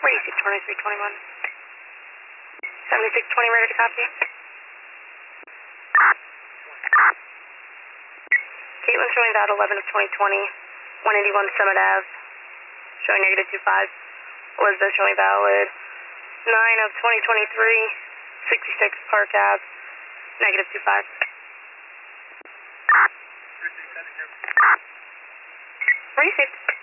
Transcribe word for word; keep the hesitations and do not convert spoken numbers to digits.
Racing twenty-three twenty-one. seventy-six twenty, ready to copy. Caitlin showing that eleven of twenty twenty, one eighty-one Summit Ave, showing negative two five. Elizabeth showing valid nine of twenty twenty-three, sixty-six Park Ave, negative two five. Received.